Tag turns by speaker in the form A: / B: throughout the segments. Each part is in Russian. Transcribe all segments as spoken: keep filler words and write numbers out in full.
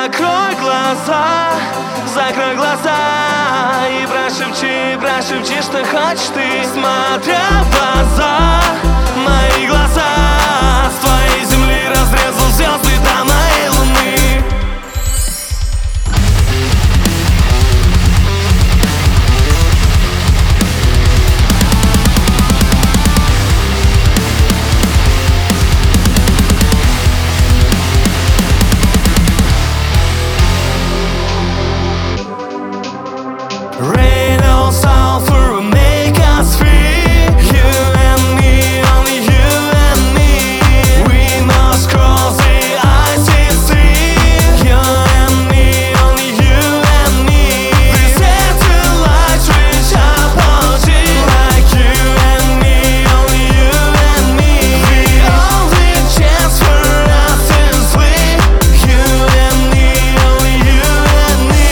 A: Закрой глаза, закрой глаза и прошепчи, прошепчи, что хочешь ты. Смотря в глаза, мои глаза, с твоей земли разрезал звезды до моей луны. Rain or sulfur will make us free. You and me, only you and me. We must cross the icy sea. You and me, only you and me. The satellites reach apology. Like you and me, only you and me. The only chance for us is we. You and me, only you and me.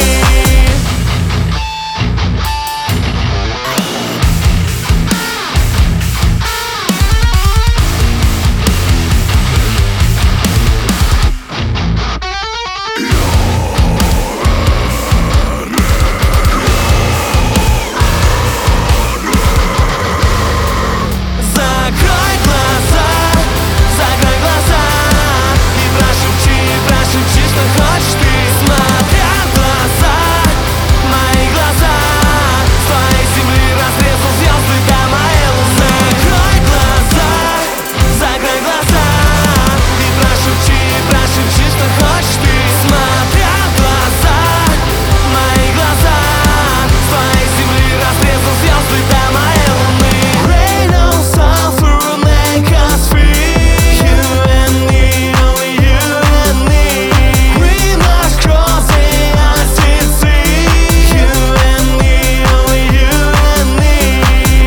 A: Закрой глаза, закрой глаза и прошепчи, прошепчи, что хочешь ты. Смотря в глаза, мои глаза, с твоей земли разрезал звезды до моей луны. Закрой глаза, закрой глаза и прошепчи, прошепчи, что хочешь ты. Смотря в глаза, мои глаза, с твоей земли разрезал звезды до моей луны. Rain or sulfur will make us free. You and me, only you and me. We must cross the icy sea. You and me, only you and me.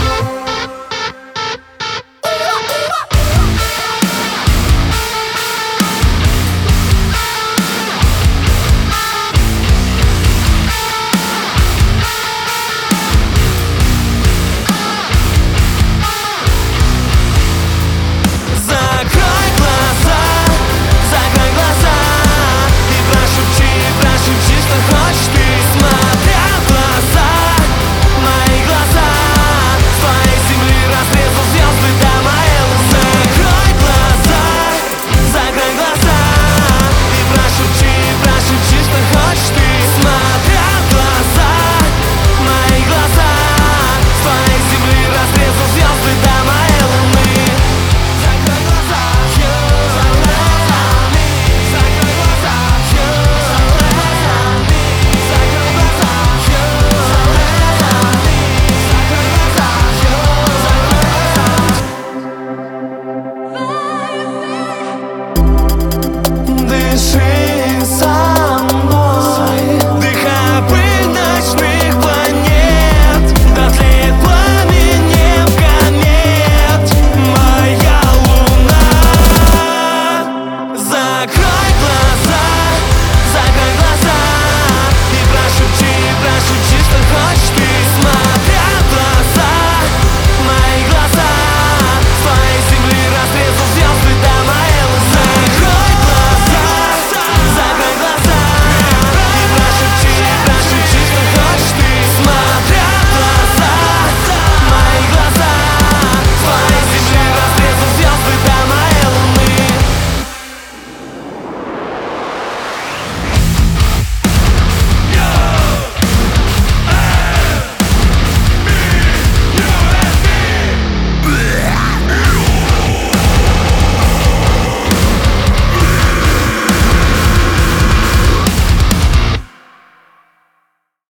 A: Закрой глаза, закрой глаза и прошепчи, прошепчи, что хочешь ты. Смотря в глаза, мои глаза, с твоей земли разрезал звезды до моей луны. Закрой глаза, закрой глаза и прошепчи, прошепчи, что хочешь ты. Смотря в глаза, мои глаза, с твоей земли разрезал звезды до моей луны. Закрой глаза, закрой глаза, закрой глаза, закрой глаза, закрой глаза. Дыши.